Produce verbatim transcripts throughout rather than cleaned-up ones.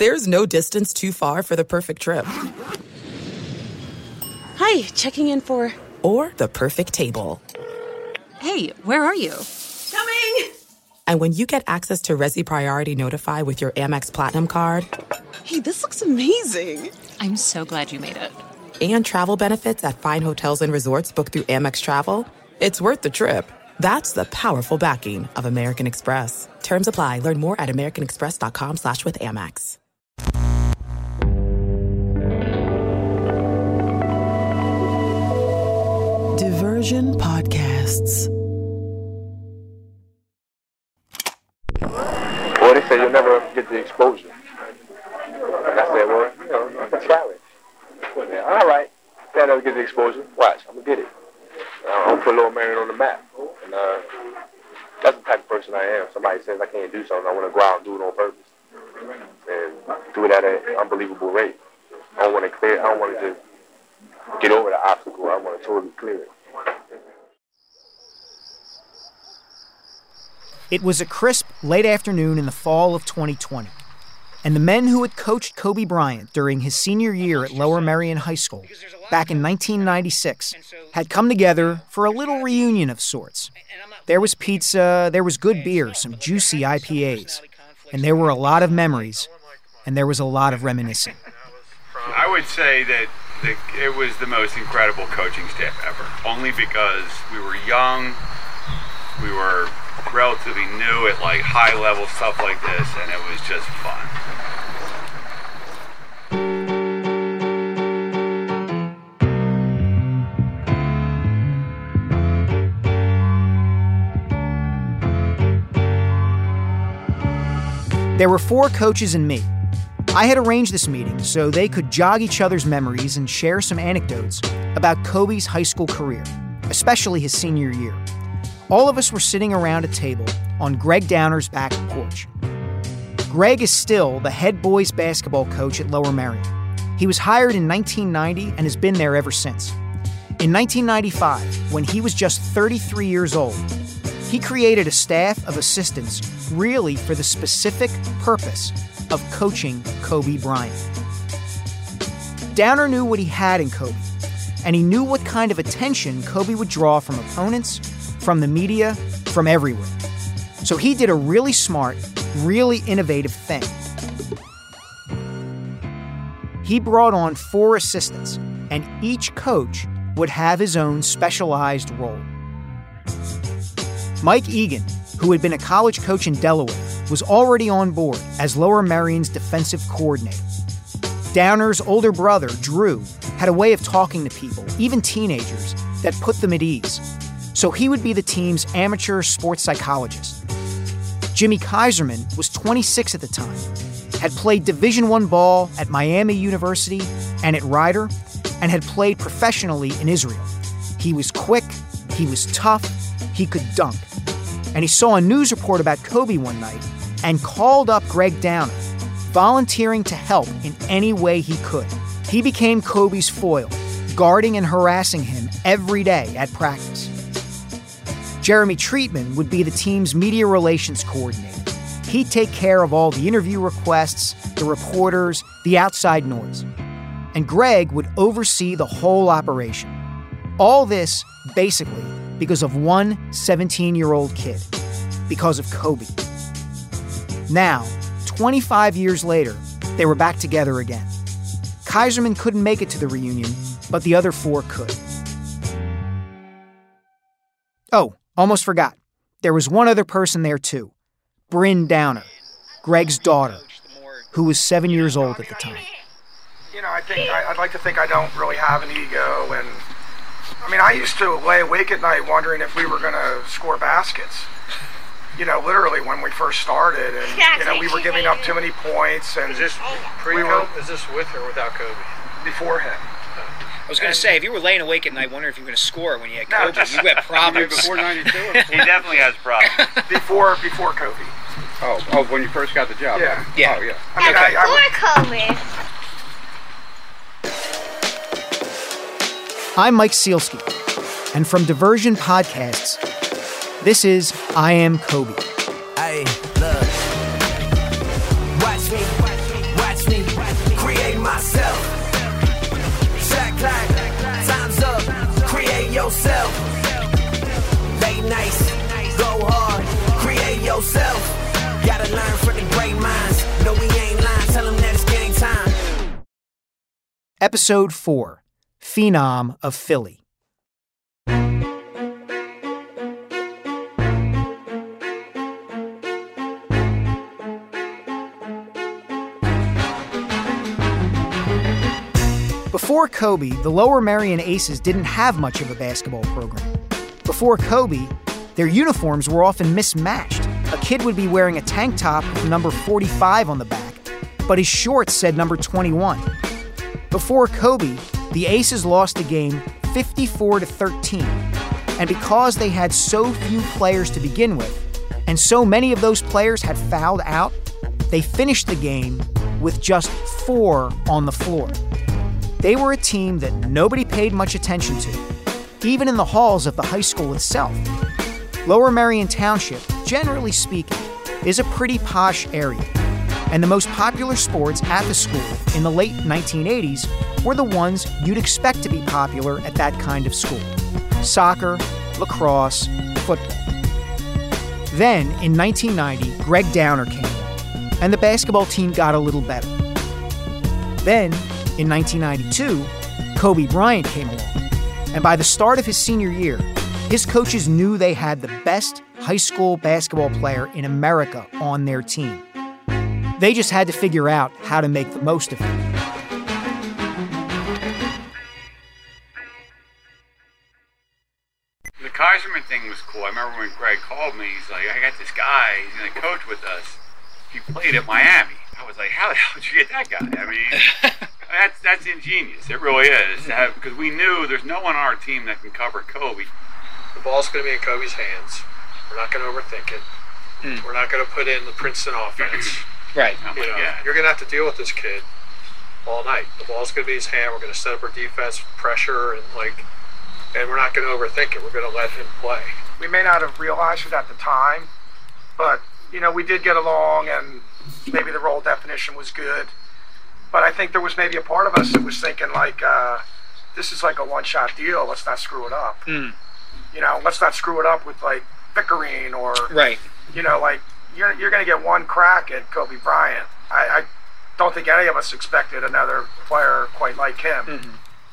There's no distance too far for the perfect trip. Hi, checking in for... Or the perfect table. Hey, where are you? Coming! And when you get access to Resi Priority Notify with your Amex Platinum card... Hey, this looks amazing. I'm so glad you made it. And travel benefits at fine hotels and resorts booked through Amex Travel, it's worth the trip. That's the powerful backing of American Express. Terms apply. Learn more at americanexpress.com slash with Amex. Diversion Podcasts. Well, they say you'll never get the exposure. And I said, well, you know, it's a challenge. All right. I'll never get the exposure. Watch, I'm going to get it. I'm going to put Lower Merion on the map. And uh, that's the type of person I am. Somebody says I can't do something, I want to go out and do it on purpose. And do it at an unbelievable rate. I don't want to clear, I don't want to just get over the obstacle. I want to totally clear it. It was a crisp, late afternoon in the fall of twenty twenty, and the men who had coached Kobe Bryant during his senior year at Lower Merion High School back in nineteen ninety-six had come together for a little reunion of sorts. There was pizza, there was good beer, some juicy I P As, and there were a lot of memories, and there was a lot of reminiscing. I would say that the, it was the most incredible coaching staff ever, only because we were young, we were relatively new at like high level stuff like this, and it was just fun. There were four coaches and me. I had arranged this meeting so they could jog each other's memories and share some anecdotes about Kobe's high school career, especially his senior year. All of us were sitting around a table on Greg Downer's back porch. Greg is still the head boys basketball coach at Lower Merion. He was hired in nineteen ninety and has been there ever since. In nineteen ninety-five, when he was just thirty-three years old, he created a staff of assistants really for the specific purpose of coaching Kobe Bryant. Downer knew what he had in Kobe, and he knew what kind of attention Kobe would draw from opponents, from the media, from everywhere. So he did a really smart, really innovative thing. He brought on four assistants, and each coach would have his own specialized role. Mike Egan, who had been a college coach in Delaware, was already on board as Lower Merion's defensive coordinator. Downer's older brother, Drew, had a way of talking to people, even teenagers, that put them at ease. So he would be the team's amateur sports psychologist. Jimmy Kaiserman was twenty-six at the time, had played Division I ball at Miami University and at Rider, and had played professionally in Israel. He was quick, he was tough, he could dunk. And he saw a news report about Kobe one night and called up Greg Downer, volunteering to help in any way he could. He became Kobe's foil, guarding and harassing him every day at practice. Jeremy Treatman would be the team's media relations coordinator. He'd take care of all the interview requests, the reporters, the outside noise. And Greg would oversee the whole operation. All this, basically, because of one seventeen-year-old kid. Because of Kobe. Now, twenty-five years later, they were back together again. Kaiserman couldn't make it to the reunion, but the other four could. Oh, almost forgot. There was one other person there too. Bryn Downer, Greg's daughter, who was seven years old at the time. You know, I think I, I'd like to think I don't really have an ego, and I mean, I used to lay awake at night wondering if we were going to score baskets. You know, literally when we first started, and you know, we were giving up too many points. And is this pre? We were, is this with or without Kobe? Before him. I was going to say, if you were laying awake at night wondering if you were going to score when you had Kobe, no, you had problems. Before ninety-two? He definitely has problems. Before before Kobe. Oh, oh, when you first got the job? Yeah. Yeah. Oh, yeah. I mean, okay. I, I Before Kobe. I'm Mike Sealski, and from Diversion Podcasts, this is I Am Kobe. Hey, look. Watch me, watch Episode four, Phenom of Philly. Before Kobe, the Lower Merion Aces didn't have much of a basketball program. Before Kobe, their uniforms were often mismatched. A kid would be wearing a tank top with number forty-five on the back, but his shorts said number twenty-one. Before Kobe, the Aces lost the game fifty-four to thirteen. And because they had so few players to begin with, and so many of those players had fouled out, they finished the game with just four on the floor. They were a team that nobody paid much attention to, even in the halls of the high school itself. Lower Merion Township, generally speaking, is a pretty posh area, and the most popular sports at the school in the late nineteen eighties were the ones you'd expect to be popular at that kind of school: soccer, lacrosse, football. Then, in nineteen ninety, Greg Downer came along, and the basketball team got a little better. Then, in nineteen ninety-two, Kobe Bryant came along, and by the start of his senior year, his coaches knew they had the best high school basketball player in America on their team. They just had to figure out how to make the most of it. The Kaiserman thing was cool. I remember when Greg called me, he's like, I got this guy, he's going to coach with us. He played at Miami. I was like, how the hell did you get that guy? I mean, that's that's ingenious. It really is. To have, because we knew there's no one on our team that can cover Kobe. The ball's going to be in Kobe's hands. We're not going to overthink it. Mm. We're not going to put in the Princeton offense. Right. Oh you know, God. You're going to have to deal with this kid all night. The ball's going to be in his hand. We're going to set up our defense, pressure, and like, and we're not going to overthink it. We're going to let him play. We may not have realized it at the time, but you know, we did get along, and maybe the role definition was good. But I think there was maybe a part of us that was thinking like, uh, this is like a one-shot deal. Let's not screw it up. Mm. You know, let's not screw it up with like bickering or, right. You know, like you're you're going to get one crack at Kobe Bryant. I, I don't think any of us expected another player quite like him. Mm-hmm.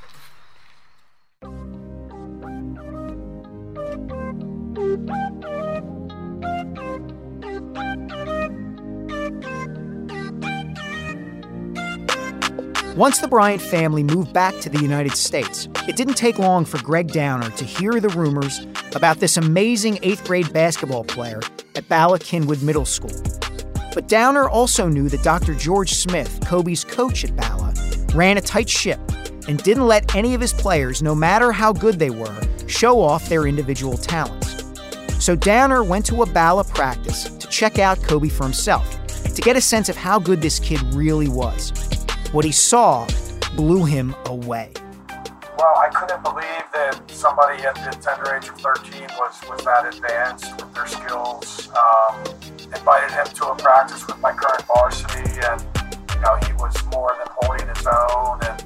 Once the Bryant family moved back to the United States, it didn't take long for Greg Downer to hear the rumors about this amazing eighth grade basketball player at Bala Cynwyd Middle School. But Downer also knew that Doctor George Smith, Kobe's coach at Bala, ran a tight ship and didn't let any of his players, no matter how good they were, show off their individual talents. So Downer went to a Bala practice to check out Kobe for himself, to get a sense of how good this kid really was. What he saw blew him away. Well, I couldn't believe that somebody at the tender age of thirteen was, was that advanced with their skills. Um, invited him to a practice with my current varsity, and you know, he was more than holding his own. And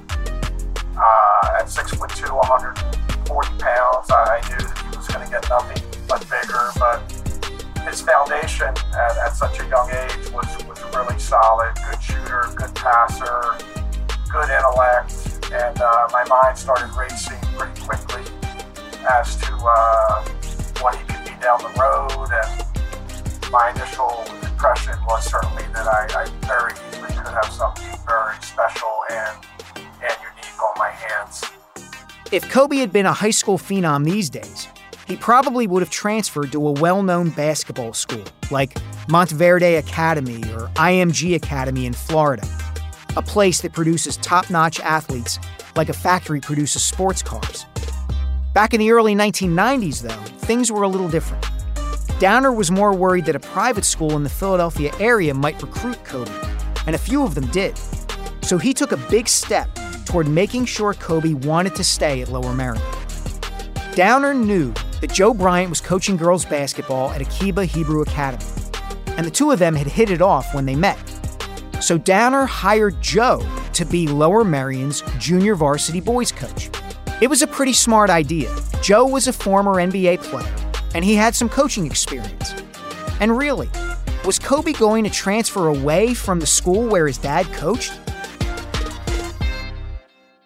uh, at six foot two, one hundred forty pounds, I knew that he was going to get nothing but bigger. But his foundation at, at such a young age was, was really solid. Good shooter, good passer, good intellect, and uh, my mind started racing pretty quickly as to uh, what he could be down the road. And my initial impression was certainly that I, I very easily could have something very special and, and unique on my hands. If Kobe had been a high school phenom these days, he probably would have transferred to a well-known basketball school like Monteverde Academy or I M G Academy in Florida, a place that produces top-notch athletes like a factory produces sports cars. Back in the early nineteen nineties, though, things were a little different. Downer was more worried that a private school in the Philadelphia area might recruit Kobe, and a few of them did. So he took a big step toward making sure Kobe wanted to stay at Lower Merion. Downer knew that Joe Bryant was coaching girls basketball at Akiba Hebrew Academy, and the two of them had hit it off when they met. So Downer hired Joe to be Lower Merion's junior varsity boys coach. It was a pretty smart idea. Joe was a former N B A player, and he had some coaching experience. And really, was Kobe going to transfer away from the school where his dad coached?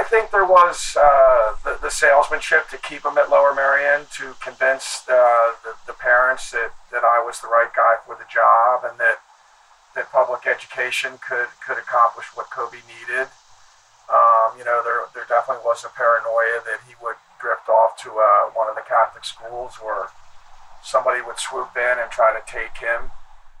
think there was uh, the, the salesmanship to keep him at Lower Merion, to convince the, the, the parents that, that I was the right guy for the job, and that that public education could, could accomplish what Kobe needed. Um, you know, there there definitely was a paranoia that he would drift off to uh, one of the Catholic schools where somebody would swoop in and try to take him.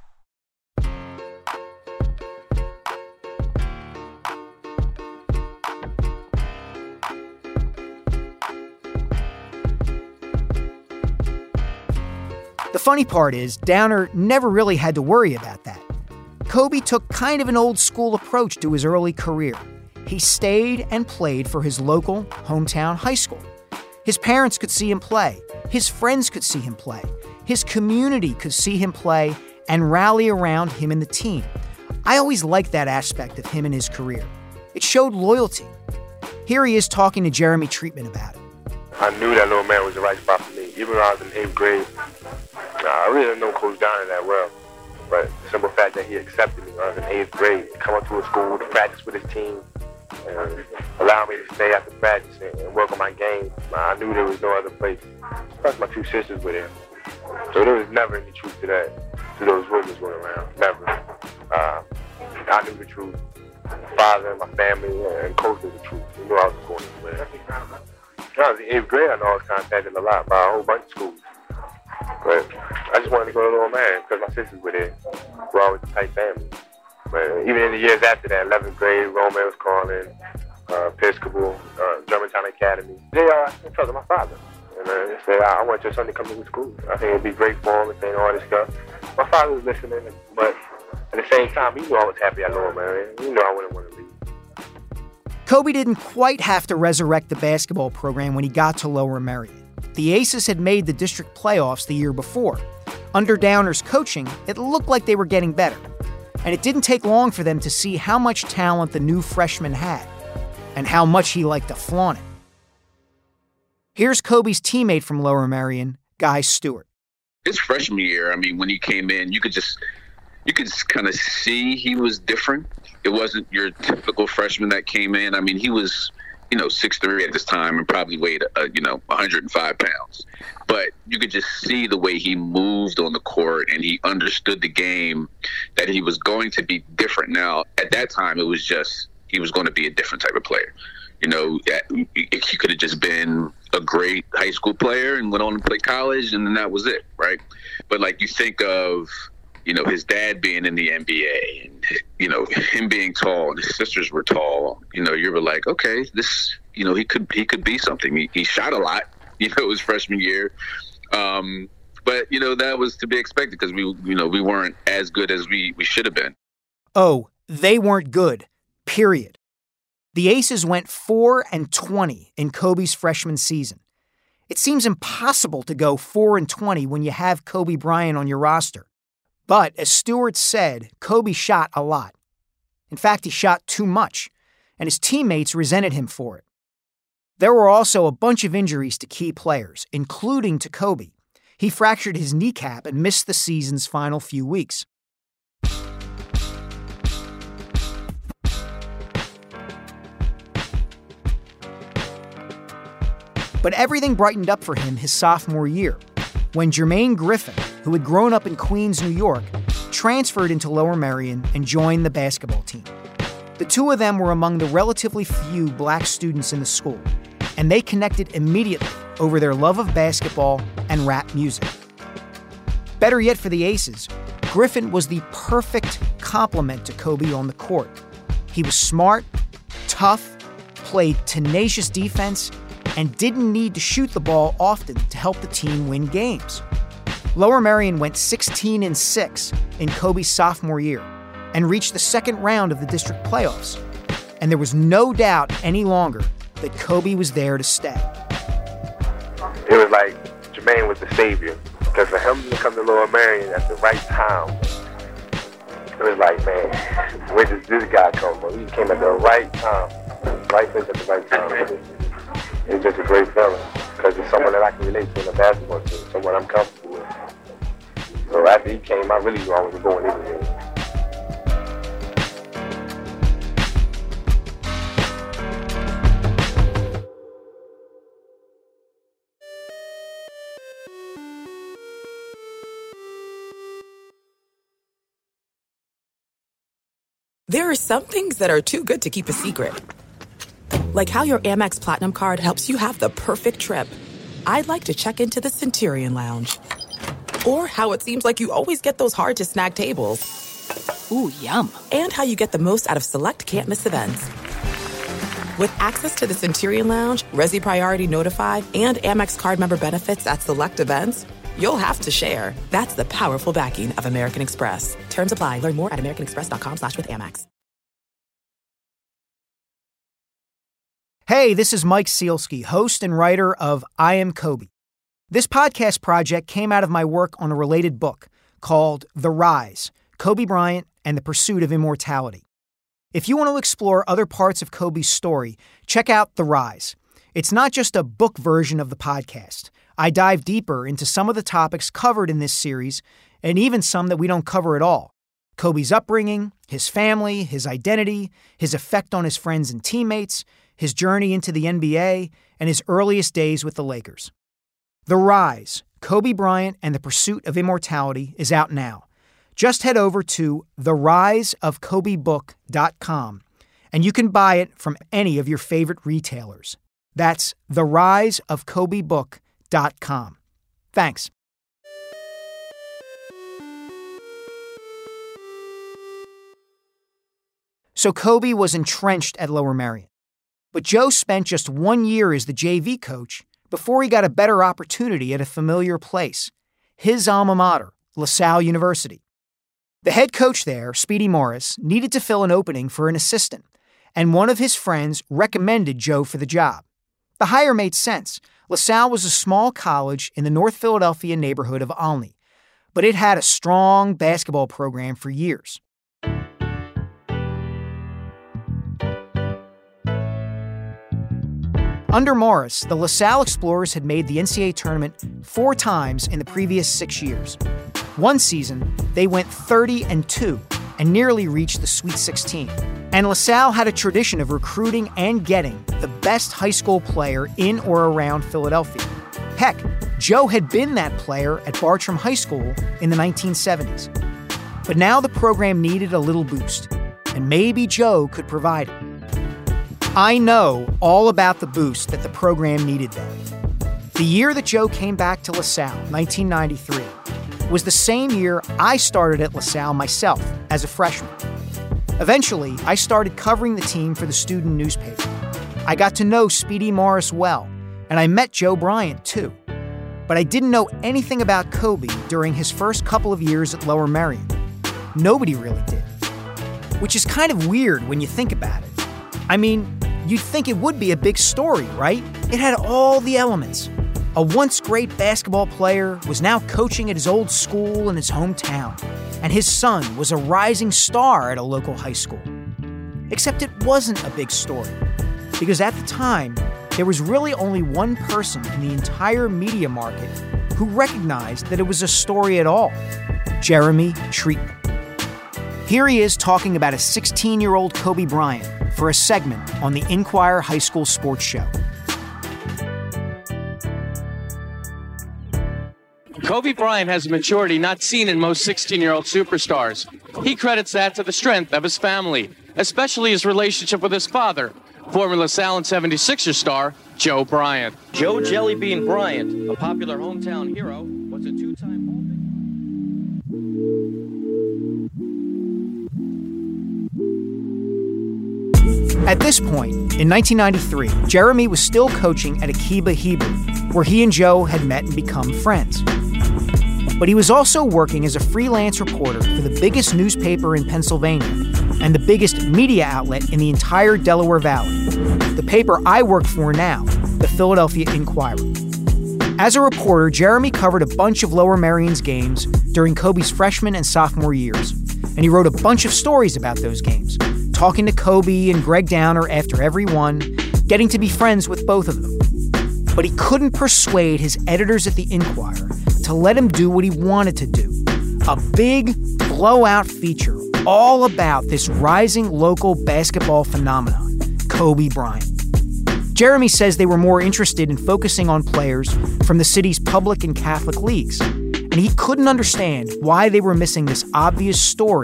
The funny part is, Downer never really had to worry about that. Kobe took kind of an old-school approach to his early career. He stayed and played for his local hometown high school. His parents could see him play. His friends could see him play. His community could see him play and rally around him and the team. I always liked that aspect of him and his career. It showed loyalty. Here he is talking to Jeremy Treatman about it. I knew that Lower Merion was the right spot for me. Even when I was in eighth grade, nah, I really didn't know Coach Downer that well. But the simple fact that he accepted me when I was in eighth grade, come up to a school to practice with his team, and allow me to stay after practice and work on my game, I knew there was no other place. Plus my two sisters were there. So there was never any truth to that, to those rumors going around. Never. Uh, I knew the truth. My father and my family and Coach knew the truth. We knew I was going anywhere. When I was in eighth grade, I know I was contacted a lot by a whole bunch of schools. But I just wanted to go to Lower Merion because my sisters were there. We're always a tight family. But even in the years after that, eleventh grade, Roman was calling, uh, Episcopal, uh, Germantown Academy. They uh, trusted my father. And uh, they said, I want your son to come to the school. I think it'd be great for him and saying all this stuff. My father was listening, but at the same time, he knew I was happy at Lower Merion. He knew I wouldn't want to leave. Kobe didn't quite have to resurrect the basketball program when he got to Lower Merion. The Aces had made the district playoffs the year before. Under Downer's coaching, it looked like they were getting better. And it didn't take long for them to see how much talent the new freshman had and how much he liked to flaunt it. Here's Kobe's teammate from Lower Merion, Guy Stewart. His freshman year, I mean, when he came in, you could just you could just kind of see he was different. It wasn't your typical freshman that came in. I mean, he was, you know, six three at this time and probably weighed, uh, you know, one hundred five pounds. But you could just see the way he moved on the court, and he understood the game, that he was going to be different. Now, at that time, it was just he was going to be a different type of player. You know, he could have just been a great high school player and went on to play college, and then that was it, right? But, like, you think of, you know, his dad being in the N B A and, you know, him being tall and his sisters were tall, you know, you were like, okay, this, you know, he could he could be something. He, he shot a lot, you know, his freshman year. Um, but, you know, that was to be expected because we, you know, we weren't as good as we, we should have been. Oh, they weren't good, period. The Aces went four and twenty in Kobe's freshman season. It seems impossible to go four and twenty when you have Kobe Bryant on your roster. But, as Stewart said, Kobe shot a lot. In fact, he shot too much, and his teammates resented him for it. There were also a bunch of injuries to key players, including to Kobe. He fractured his kneecap and missed the season's final few weeks. But everything brightened up for him his sophomore year, when Jermaine Griffin, who had grown up in Queens, New York, transferred into Lower Merion and joined the basketball team. The two of them were among the relatively few black students in the school, and they connected immediately over their love of basketball and rap music. Better yet for the Aces, Griffin was the perfect complement to Kobe on the court. He was smart, tough, played tenacious defense, and didn't need to shoot the ball often to help the team win games. Lower Merion went sixteen and six in Kobe's sophomore year and reached the second round of the district playoffs. And there was no doubt any longer that Kobe was there to stay. It was like Jermaine was the savior, because for him to come to Lower Merion at the right time, it was like, man, where does this guy come from? He came at the right time, right place at the right time. It's just a great feeling because it's someone that I can relate to in the basketball team, someone I'm comfortable with. So after he came, I really knew I wasn't going anywhere. There are some things that are too good to keep a secret. Like how your Amex Platinum card helps you have the perfect trip. I'd like to check into the Centurion Lounge. Or how it seems like you always get those hard-to-snag tables. Ooh, yum. And how you get the most out of select can't-miss events. With access to the Centurion Lounge, Resi Priority Notified, and Amex card member benefits at select events, you'll have to share. That's the powerful backing of American Express. Terms apply. Learn more at americanexpress.com slash with Amex. Hey, this is Mike Sealski, host and writer of I Am Kobe. This podcast project came out of my work on a related book called The Rise, Kobe Bryant and the Pursuit of Immortality. If you want to explore other parts of Kobe's story, check out The Rise. It's not just a book version of the podcast. I dive deeper into some of the topics covered in this series, and even some that we don't cover at all. Kobe's upbringing, his family, his identity, his effect on his friends and teammates, his journey into the N B A, and his earliest days with the Lakers. The Rise, Kobe Bryant and the Pursuit of Immortality is out now. Just head over to the rise of kobe book dot com, and you can buy it from any of your favorite retailers. That's the rise of kobe book dot com. Thanks. So Kobe was entrenched at Lower Merion. But Joe spent just one year as the J V coach before he got a better opportunity at a familiar place, his alma mater, LaSalle University. The head coach there, Speedy Morris, needed to fill an opening for an assistant, and one of his friends recommended Joe for the job. The hire made sense. LaSalle was a small college in the North Philadelphia neighborhood of Olney, but it had a strong basketball program for years. Under Morris, the LaSalle Explorers had made the N C double A tournament four times in the previous six years. One season, they went thirty and two and nearly reached the Sweet sixteen. And LaSalle had a tradition of recruiting and getting the best high school player in or around Philadelphia. Heck, Joe had been that player at Bartram High School in the nineteen seventies. But now the program needed a little boost, and maybe Joe could provide it. I know all about the boost that the program needed then. The year that Joe came back to LaSalle, nineteen ninety-three, was the same year I started at LaSalle myself as a freshman. Eventually, I started covering the team for the student newspaper. I got to know Speedy Morris well, and I met Joe Bryant too. But I didn't know anything about Kobe during his first couple of years at Lower Merion. Nobody really did. Which is kind of weird when you think about it. I mean, you'd think it would be a big story, right? It had all the elements. A once great basketball player was now coaching at his old school in his hometown, and his son was a rising star at a local high school. Except it wasn't a big story, because at the time, there was really only one person in the entire media market who recognized that it was a story at all: Jeremy Treatman. Here he is talking about a sixteen-year-old Kobe Bryant for a segment on the Inquirer High School Sports Show. Kobe Bryant has a maturity not seen in most sixteen-year-old superstars. He credits that to the strength of his family, especially his relationship with his father, former LaSalle and seventy-sixers star Joe Bryant. Joe Jellybean Bryant, a popular hometown hero, was a two-time All-Big. At this point, in nineteen ninety-three, Jeremy was still coaching at Akiba Hebrew, where he and Joe had met and become friends. But he was also working as a freelance reporter for the biggest newspaper in Pennsylvania and the biggest media outlet in the entire Delaware Valley, the paper I work for now, the Philadelphia Inquirer. As a reporter, Jeremy covered a bunch of Lower Merion's games during Kobe's freshman and sophomore years, and he wrote a bunch of stories about those games, talking to Kobe and Greg Downer after every one, getting to be friends with both of them. But he couldn't persuade his editors at the Inquirer to let him do what he wanted to do, a big blowout feature all about this rising local basketball phenomenon, Kobe Bryant. Jeremy says they were more interested in focusing on players from the city's public and Catholic leagues, and he couldn't understand why they were missing this obvious story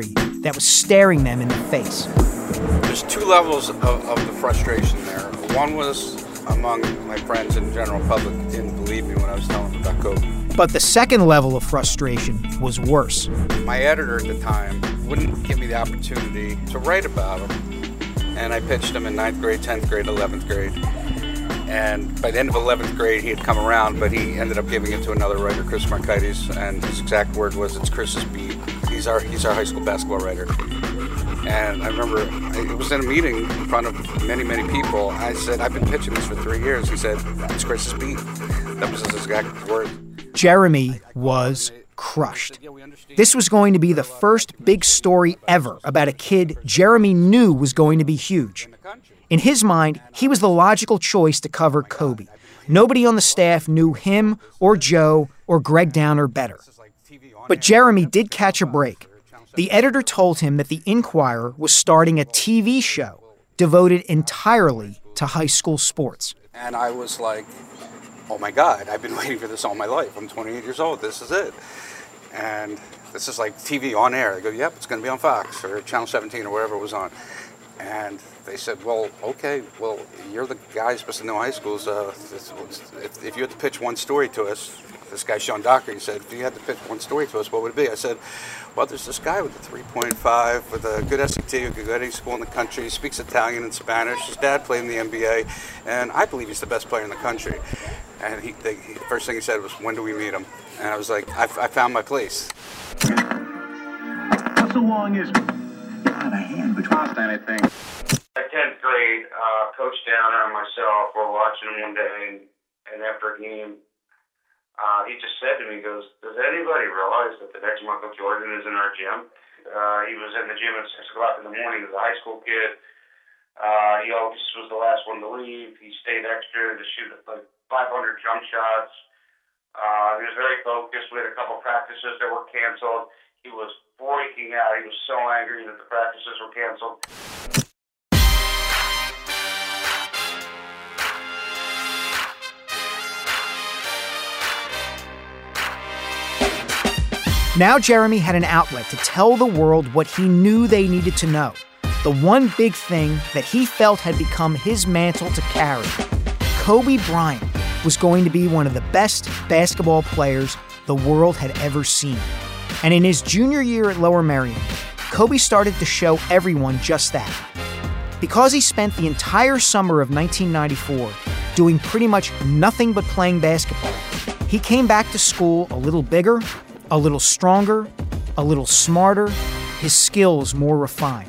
that was staring them in the face. There's two levels of, of the frustration there. One was among my friends and general public that didn't believe me when I was telling them about Kobe. But the second level of frustration was worse. My editor at the time wouldn't give me the opportunity to write about him. And I pitched him in ninth grade, tenth grade, eleventh grade. And by the end of eleventh grade, he had come around, but he ended up giving it to another writer, Chris Markides, and his exact word was, "It's Chris's beat. He's our he's our high school basketball writer." And I remember it was in a meeting in front of many, many people. I said, "I've been pitching this for three years." He said, "It's Chris's beat." That was his exact word. Jeremy was crushed. This was going to be the first big story ever about a kid Jeremy knew was going to be huge. In his mind, he was the logical choice to cover Kobe. Nobody on the staff knew him or Joe or Greg Downer better. But Jeremy did catch a break. The editor told him that the Inquirer was starting a T V show devoted entirely to high school sports. And I was like, oh my God, I've been waiting for this all my life. I'm twenty-eight years old. This is it. And this is like T V on air. I go, yep, it's going to be on Fox or Channel seventeen or wherever it was on. And they said, well, okay, well, you're the guy supposed to know high schools. Uh, if, if you had to pitch one story to us, this guy, Sean Docker, he said, if you had to pitch one story to us, what would it be? I said, well, there's this guy with a three point five, with a good S A T, who could go to any school in the country. He speaks Italian and Spanish. His dad played in the N B A, and I believe he's the best player in the country. And he, the first thing he said was, when do we meet him? And I was like, I, I found my place. How so long is not a hand between anything? At tenth grade, uh, Coach Downer and myself were watching one day, and, and after a game, uh, he just said to me, he goes, does anybody realize that the next Michael Jordan is in our gym? Uh, he was in the gym at six o'clock in the morning as a high school kid. Uh, he always was the last one to leave. He stayed extra to shoot like five hundred jump shots. Uh, he was very focused. We had a couple practices that were canceled. He was freaking out. He was so angry that the practices were canceled. Now Jeremy had an outlet to tell the world what he knew they needed to know. The one big thing that he felt had become his mantle to carry. Kobe Bryant was going to be one of the best basketball players the world had ever seen. And in his junior year at Lower Merion, Kobe started to show everyone just that. Because he spent the entire summer of nineteen ninety-four doing pretty much nothing but playing basketball, he came back to school a little bigger, a little stronger, a little smarter, his skills more refined.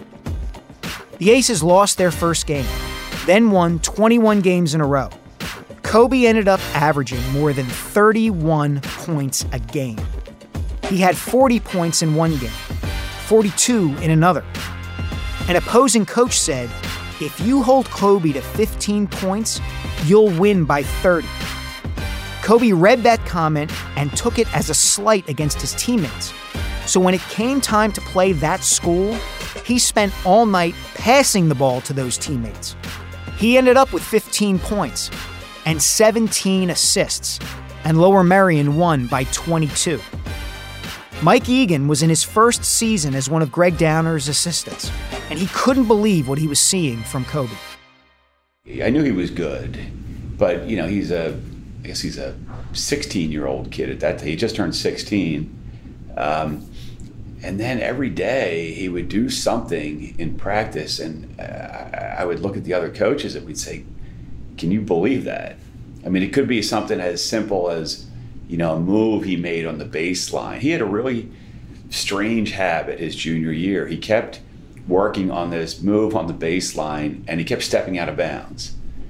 The Aces lost their first game, then won twenty-one games in a row. Kobe ended up averaging more than thirty-one points a game. He had forty points in one game, forty-two in another. An opposing coach said, if you hold Kobe to fifteen points, you'll win by thirty. Kobe read that comment and took it as a slight against his teammates. So when it came time to play that school, he spent all night passing the ball to those teammates. He ended up with fifteen points and seventeen assists, and Lower Merion won by twenty-two. Mike Egan was in his first season as one of Greg Downer's assistants, and he couldn't believe what he was seeing from Kobe. I knew he was good, but, you know, he's a, I guess he's a sixteen-year-old kid at that time. He just turned sixteen. Um, and then every day he would do something in practice, and uh, I would look at the other coaches and we'd say, can you believe that? I mean, it could be something as simple as, you know, a move he made on the baseline. He had a really strange habit his junior year. He kept working on this move on the baseline, and he kept stepping out of bounds.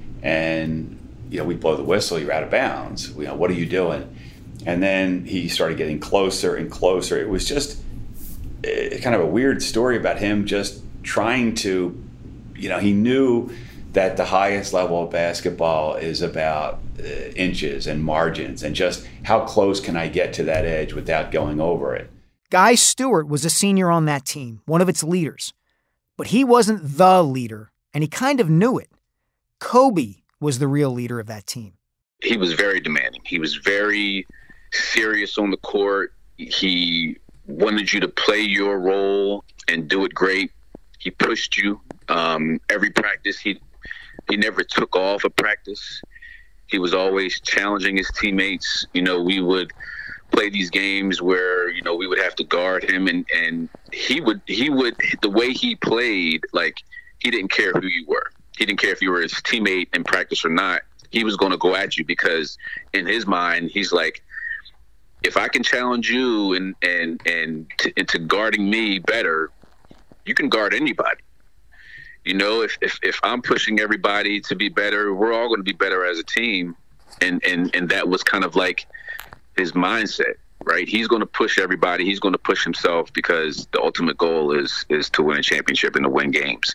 And, you know, we'd blow the whistle, you're out of bounds. You know, what are you doing? And then he started getting closer and closer. It was just uh, kind of a weird story about him just trying to, you know, he knew that the highest level of basketball is about uh, inches and margins and just how close can I get to that edge without going over it. Guy Stewart was a senior on that team, one of its leaders. But he wasn't the leader, and he kind of knew it. Kobe was the real leader of that team. He was very demanding. He was very serious on the court. He wanted you to play your role and do it great. He pushed you. Um, every practice, he he never took off a practice. He was always challenging his teammates. You know, we would play these games where, you know, we would have to guard him, and, and he would, he would, the way he played, like, he didn't care who you were. He didn't care if you were his teammate in practice or not. He was going to go at you because in his mind, he's like, if I can challenge you and, and, and to, into guarding me better, you can guard anybody. You know, if, if, if I'm pushing everybody to be better, we're all going to be better as a team. And, and, and that was kind of like his mindset, right? He's going to push everybody. He's going to push himself because the ultimate goal is, is to win a championship and to win games.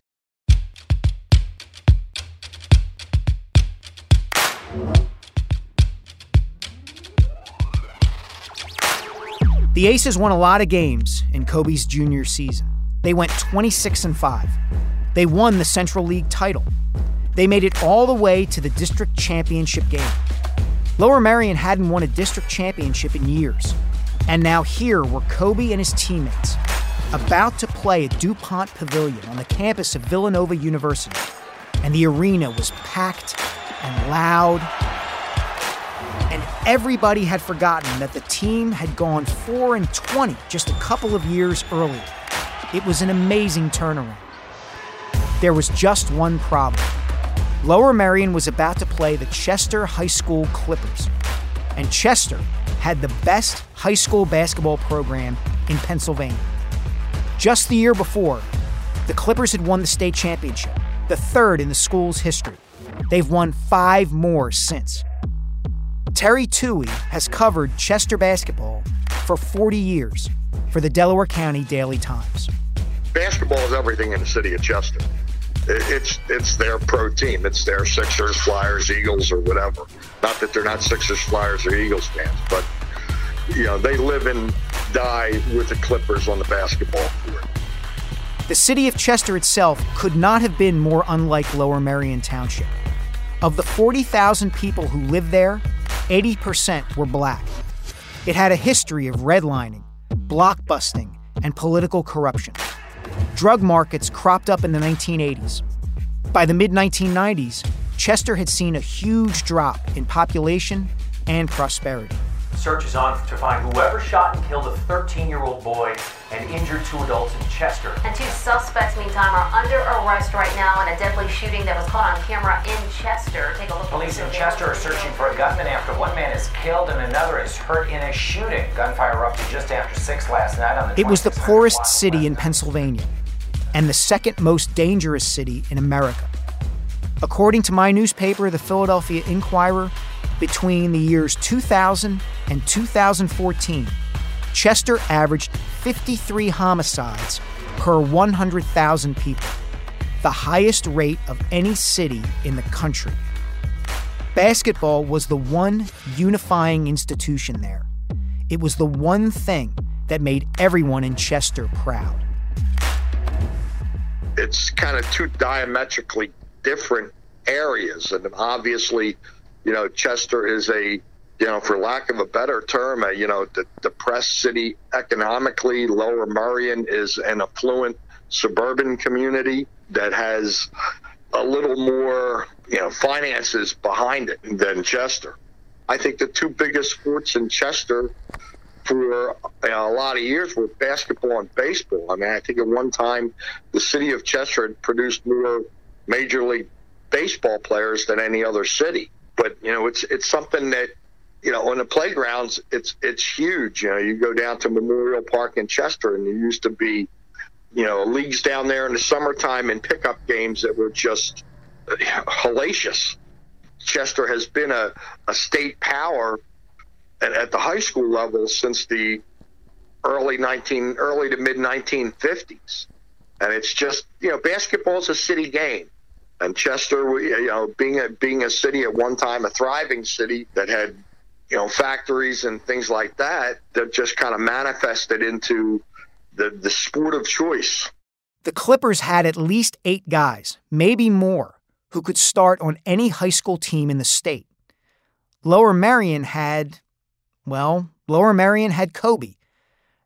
The Aces won a lot of games in Kobe's junior season. They went twenty-six and five. They won the Central League title. They made it all the way to the district championship game. Lower Merion hadn't won a district championship in years. And now here were Kobe and his teammates about to play at DuPont Pavilion on the campus of Villanova University. And the arena was packed and loud. And everybody had forgotten that the team had gone four and twenty just a couple of years earlier. It was an amazing turnaround. There was just one problem. Lower Merion was about to play the Chester High School Clippers. And Chester had the best high school basketball program in Pennsylvania. Just the year before, the Clippers had won the state championship, the third in the school's history. They've won five more since. Terry Toohey has covered Chester basketball for forty years for the Delaware County Daily Times. Basketball is everything in the city of Chester. It's it's their pro team. It's their Sixers, Flyers, Eagles, or whatever. Not that they're not Sixers, Flyers, or Eagles fans, but you know they live and die with the Clippers on the basketball court. The city of Chester itself could not have been more unlike Lower Merion Township. Of the forty thousand people who lived there, eighty percent were black. It had a history of redlining, blockbusting, and political corruption. Drug markets cropped up in the nineteen eighties. By the mid nineteen nineties, Chester had seen a huge drop in population and prosperity. Search is on to find whoever shot and killed a thirteen-year-old boy and injured two adults in Chester. And two suspects, meantime, are under arrest right now in a deadly shooting that was caught on camera in Chester. Take a look. Police in Chester are searching for a gunman after one man is killed and another is hurt in a shooting. Gunfire erupted just after six last night on the It was the poorest city in Pennsylvania and the second most dangerous city in America. According to my newspaper, the Philadelphia Inquirer, between the years two thousand and two thousand fourteen, Chester averaged fifty-three homicides per one hundred thousand people, the highest rate of any city in the country. Basketball was the one unifying institution there. It was the one thing that made everyone in Chester proud. It's kind of two diametrically different areas, and obviously, you know, Chester is a, you know, for lack of a better term, a, you know, the depressed city economically. Lower Merion is an affluent suburban community that has a little more, you know, finances behind it than Chester. I think the two biggest sports in Chester for you know, a lot of years were basketball and baseball. I mean, I think at one time the city of Chester had produced more Major League Baseball players than any other city. But, you know, it's it's something that, you know, on the playgrounds, it's it's huge. You know, you go down to Memorial Park in Chester, and there used to be, you know, leagues down there in the summertime and pickup games that were just hellacious. Chester has been a, a state power at, at the high school level since the early nineteen early to mid nineteen fifties, and it's just, you know, basketball is a city game. And Chester, you know, being a being a city at one time, a thriving city that had, you know, factories and things like that, that just kind of manifested into the, the sport of choice. The Clippers had at least eight guys, maybe more, who could start on any high school team in the state. Lower Merion had, well, Lower Merion had Kobe.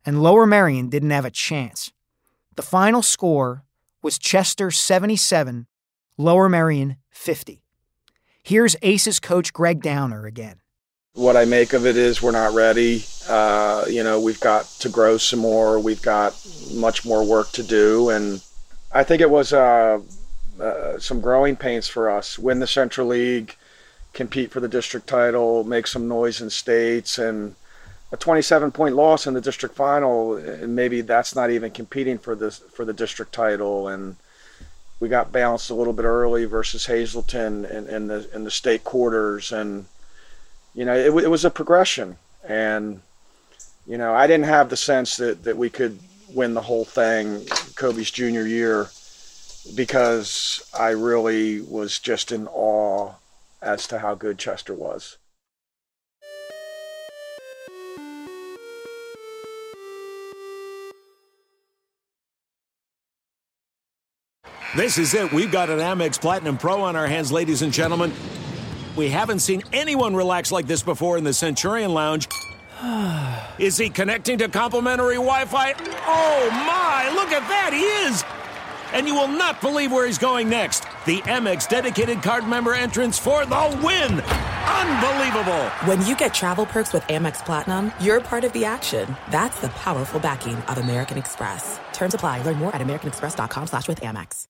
and Lower Merion didn't have a chance. The final score was Chester seventy-seven, Lower Merion fifty. Here's Aces coach Greg Downer again. What I make of it is we're not ready. Uh, you know, we've got to grow some more. We've got much more work to do. And I think it was uh, uh, some growing pains for us. Win the Central League, compete for the district title, make some noise in states, and a twenty-seven point loss in the district final, and maybe that's not even competing for this for the district title. And we got bounced a little bit early versus Hazleton in, in the in the state quarters, and you know it, it was a progression. And you know I didn't have the sense that that we could win the whole thing Kobe's junior year, because I really was just in awe as to how good Chester was. This is it. We've got an Amex Platinum Pro on our hands, ladies and gentlemen. We haven't seen anyone relax like this before in the Centurion Lounge. Is he connecting to complimentary Wi-Fi? Oh, my! Look at that! He is! And you will not believe where he's going next. The Amex dedicated card member entrance for the win! Unbelievable! When you get travel perks with Amex Platinum, you're part of the action. That's the powerful backing of American Express. Terms apply. Learn more at americanexpress.com slash with Amex.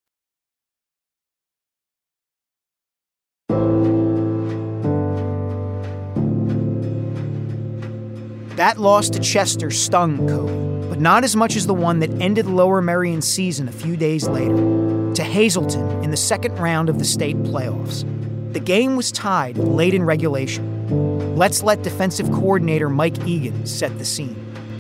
That loss to Chester stung Kobe, but not as much as the one that ended Lower Merion's season a few days later, to Hazleton in the second round of the state playoffs. The game was tied late in regulation. Let's let defensive coordinator Mike Egan set the scene.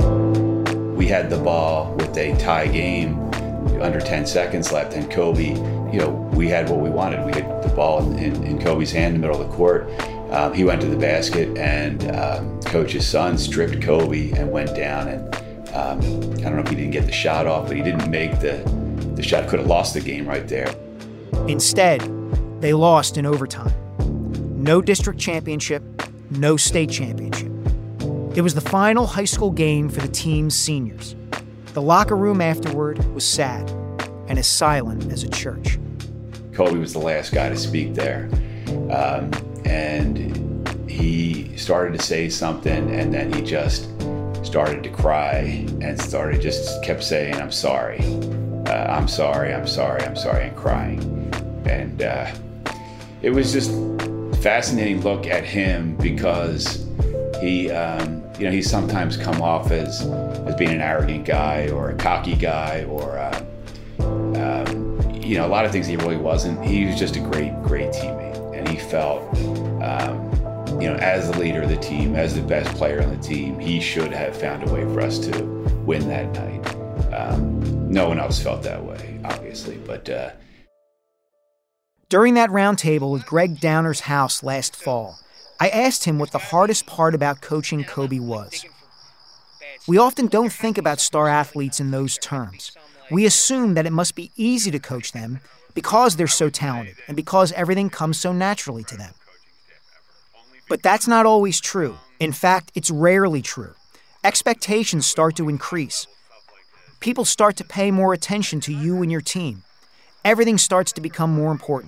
We had the ball with a tie game, under ten seconds left, and Kobe, you know, we had what we wanted. We had the ball in, in, in Kobe's hand in the middle of the court. Um, he went to the basket, and um, Coach's son stripped Kobe and went down. And um, I don't know if he didn't get the shot off, but he didn't make the, the shot. Could have lost the game right there. Instead, they lost in overtime. No district championship, no state championship. It was the final high school game for the team's seniors. The locker room afterward was sad and as silent as a church. Kobe was the last guy to speak there. Um, and he started to say something, and then he just started to cry and started just kept saying, I'm sorry, uh, I'm sorry, I'm sorry, I'm sorry, and crying. And uh, it was just a fascinating look at him, because he, um, you know, he's sometimes come off as, as being an arrogant guy or a cocky guy or, uh, um, you know, a lot of things he really wasn't. He was just a great, great teammate. And he felt, um, you know, as the leader of the team, as the best player on the team, he should have found a way for us to win that night. Um, no one else felt that way, obviously, but... Uh... During that roundtable at Greg Downer's house last fall, I asked him what the hardest part about coaching Kobe was. We often don't think about star athletes in those terms. We assume that it must be easy to coach them because they're so talented and because everything comes so naturally to them. But that's not always true. In fact, it's rarely true. Expectations start to increase. People start to pay more attention to you and your team. Everything starts to become more important.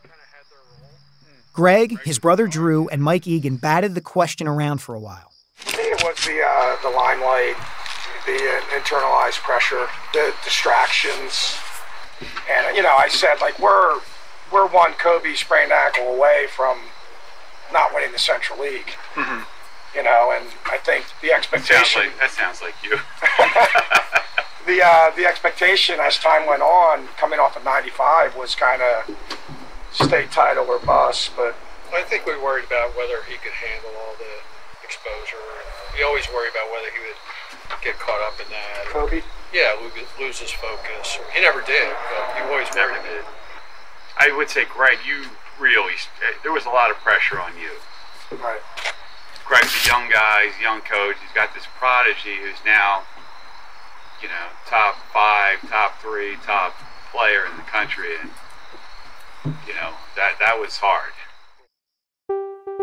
Greg, his brother Drew, and Mike Egan batted the question around for a while. It was the uh, the limelight, the uh, internalized pressure, the distractions, and you know, I said like we're we're one Kobe sprained ankle away from not winning the Central League. Mm-hmm. You know, and I think the expectation. That sounds like, that sounds like you. the uh, the expectation as time went on, coming off of ninety-five, was kind of state title or bust. But I think we worried about whether he could handle all the exposure. We always worry about whether he would get caught up in that. Kobe? Yeah, lose his focus. He never did, but you always never worried did. I would say, Greg, you really, there was a lot of pressure on you. Right. Greg's a young guy, he's a young coach, he's got this prodigy who's now, you know, top five, top three, top player in the country, and, you know, that, that was hard. It,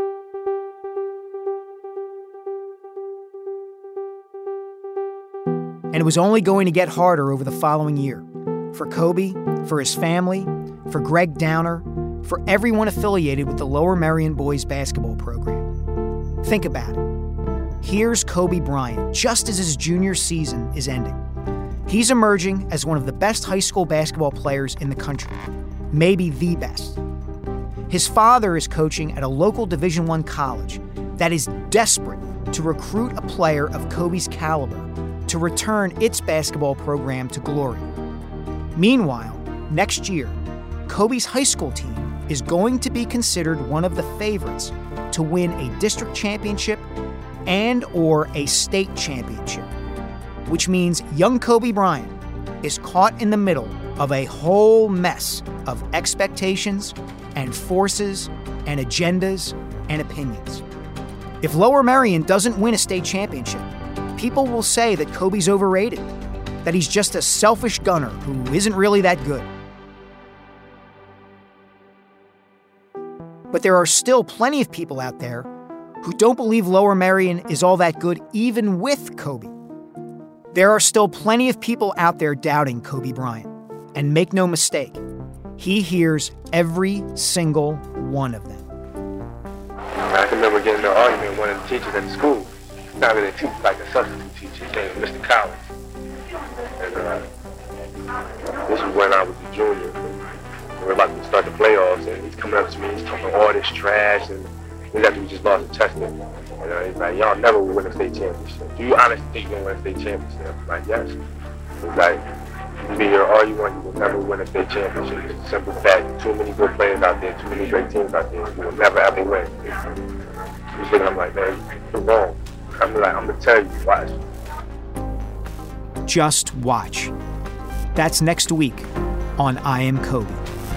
and it was only going to get harder over the following year. For Kobe, for his family, for Greg Downer, for everyone affiliated with the Lower Merion boys basketball program. Think about it. Here's Kobe Bryant, just as his junior season is ending. He's emerging as one of the best high school basketball players in the country, maybe the best. His father is coaching at a local Division I college that is desperate to recruit a player of Kobe's caliber to return its basketball program to glory. Meanwhile, next year, Kobe's high school team is going to be considered one of the favorites to win a district championship and or a state championship, which means young Kobe Bryant is caught in the middle of a whole mess of expectations and forces and agendas and opinions. If Lower Merion doesn't win a state championship, people will say that Kobe's overrated, that he's just a selfish gunner who isn't really that good. But there are still plenty of people out there who don't believe Lower Merion is all that good even with Kobe. There are still plenty of people out there doubting Kobe Bryant. And make no mistake, he hears every single one of them. I can remember getting in an argument with one of the teachers at the school. Not really a teacher, like a substitute teacher. His name was Mister Collins. And uh, this was when I was a junior. We were about to start the playoffs, and he's coming up to me, he's talking all this trash, and he's after we just lost the test. And uh, he's like, y'all never will win a state championship. Do you honestly think you're going to win a state championship? I'm like, yes. He's like, you can be here all you want, you will never win a state championship. It's a simple fact. Too many good players out there, too many great teams out there. You will never ever win. He's looking, I'm like, man, you're wrong. I'm like, I'm going to tell you, watch. Just watch. That's next week on I Am Kobe.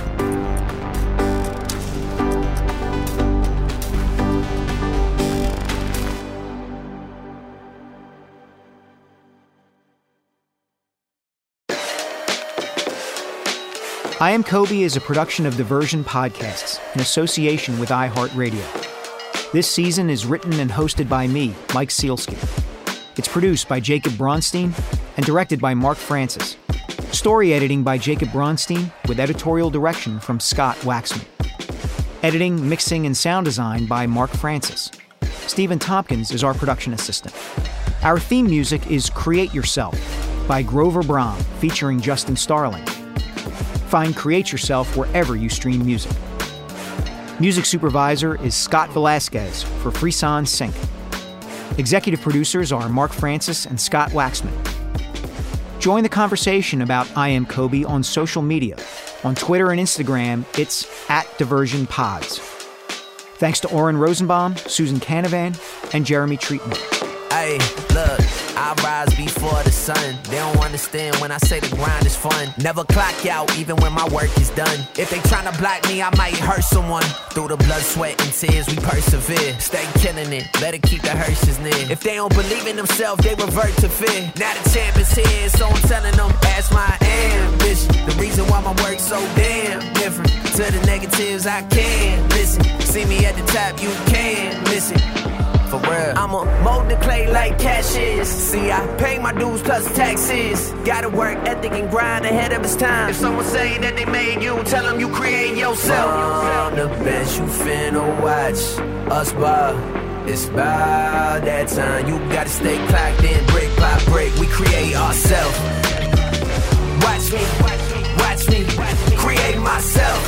I Am Kobe is a production of Diversion Podcasts in association with iHeartRadio. This season is written and hosted by me, Mike Sealsky. It's produced by Jacob Bronstein and directed by Mark Francis. Story editing by Jacob Bronstein with editorial direction from Scott Waxman. Editing, mixing, and sound design by Mark Francis. Stephen Tompkins is our production assistant. Our theme music is Create Yourself by Grover Braun featuring Justin Starling. Find Create Yourself wherever you stream music. Music supervisor is Scott Velasquez for Frisson Sync. Executive producers are Mark Francis and Scott Waxman. Join the conversation about I Am Kobe on social media. On Twitter and Instagram, it's at Diversion Pods. Thanks to Oren Rosenbaum, Susan Canavan, and Jeremy Treatment. Hey, look, I rise before the sun. They don't understand when I say the grind is fun. Never clock out even when my work is done. If they tryna block me, I might hurt someone. Through the blood, sweat, and tears, we persevere. Stay killing it, better keep the hearses near. If they don't believe in themselves, they revert to fear. Now the champ is here, so I'm telling them that's my ambition. The reason why my work's so damn different. To the negatives, I can't listen. See me at the top, you can't miss it. For real. I'ma mold the clay like cash is. See, I pay my dues plus taxes. Gotta work ethic and grind ahead of its time. If someone say that they made you, tell them you create yourself. On the bench, you finna watch us ball. It's about that time. You gotta stay clocked in, brick by brick. We create ourselves. Watch me, watch me, create myself.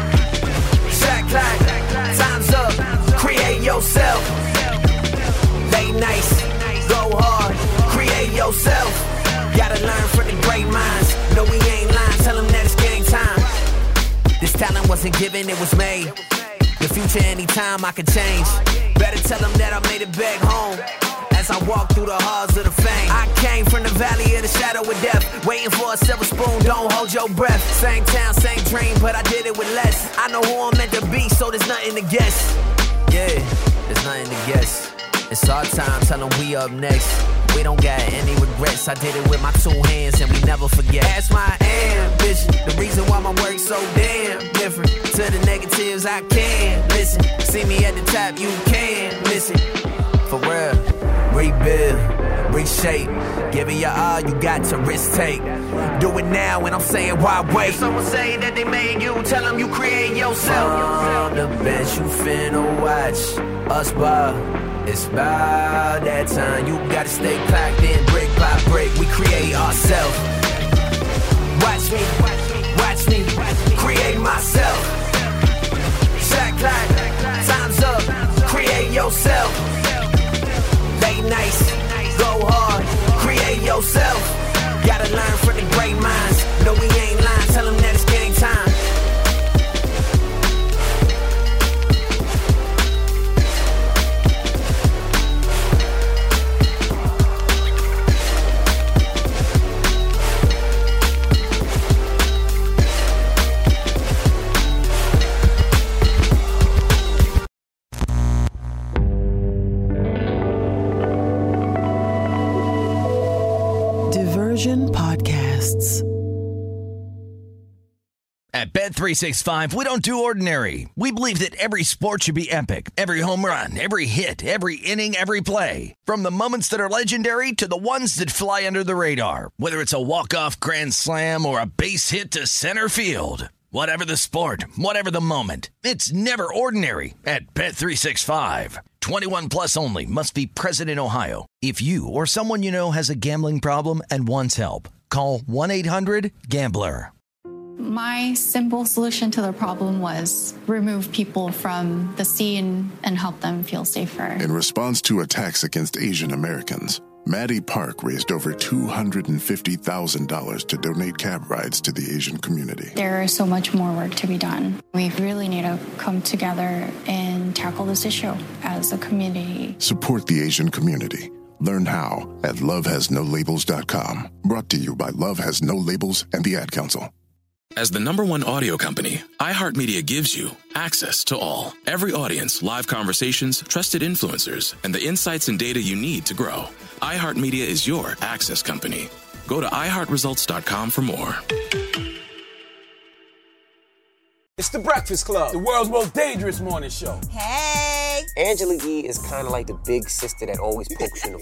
Shot clock, time's up. Create yourself. Late nights, go hard, create yourself. Gotta learn from the great minds. No, we ain't lying, tell them that it's game time. This talent wasn't given, it was made. The future anytime I can change. Better tell them that I made it back home. As I walk through the halls of the fame. I came from the valley of the shadow of death. Waiting for a silver spoon, don't hold your breath. Same town, same dream, but I did it with less. I know who I'm meant to be, so there's nothing to guess. Yeah, there's nothing to guess. It's our time, tell them we up next. We don't got any regrets. I did it with my two hands and we never forget. That's my ambition. The reason why my work's so damn different. To the negatives, I can't listen. See me at the top, you can't miss it. For real, rebuild. reshape. Give it your all, you got to risk take. Do it now, and I'm saying why wait? If someone say that they made you, tell them you create yourself. From the bench, you finna watch us ball. It's about that time. You gotta stay clocked in, brick by brick. We create ourselves. Watch me, watch me, create myself. Shot clock, time's up. Create yourself. Late nights, go hard. Create yourself. Gotta learn from the great minds. No, we ain't lying. Tell them that it's game time. Podcasts. At Bet three sixty-five, we don't do ordinary. We believe that every sport should be epic. Every home run, every hit, every inning, every play. From the moments that are legendary to the ones that fly under the radar. Whether it's a walk-off grand slam or a base hit to center field. Whatever the sport, whatever the moment, it's never ordinary at Bet three sixty-five. twenty-one plus only. Must be present in Ohio. If you or someone you know has a gambling problem and wants help, call one eight hundred gambler. My simple solution to the problem was remove people from the scene and help them feel safer. In response to attacks against Asian Americans, Maddie Park raised over two hundred fifty thousand dollars to donate cab rides to the Asian community. There is so much more work to be done. We really need to come together and tackle this issue as a community. Support the Asian community. Learn how at love has no labels dot com. Brought to you by Love Has No Labels and the Ad Council. As the number one audio company, iHeartMedia gives you access to all. Every audience, live conversations, trusted influencers, and the insights and data you need to grow. iHeartMedia is your access company. Go to i heart results dot com for more. It's The Breakfast Club, the world's most dangerous morning show. Hey! Angela Yee is kind of like the big sister that always pokes you in the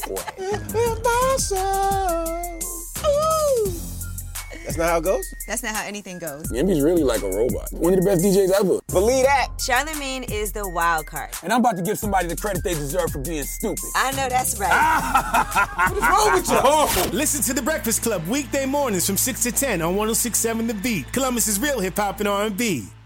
forehead. That's not how it goes? That's not how anything goes. Yemi's really like a robot. One of the best D Js ever. Believe that. Charlamagne is the wild card. And I'm about to give somebody the credit they deserve for being stupid. I know that's right. What is wrong with you? Oh. Listen to The Breakfast Club weekday mornings from six to ten on one oh six point seven The Beat. Columbus's real hip-hop and R and B.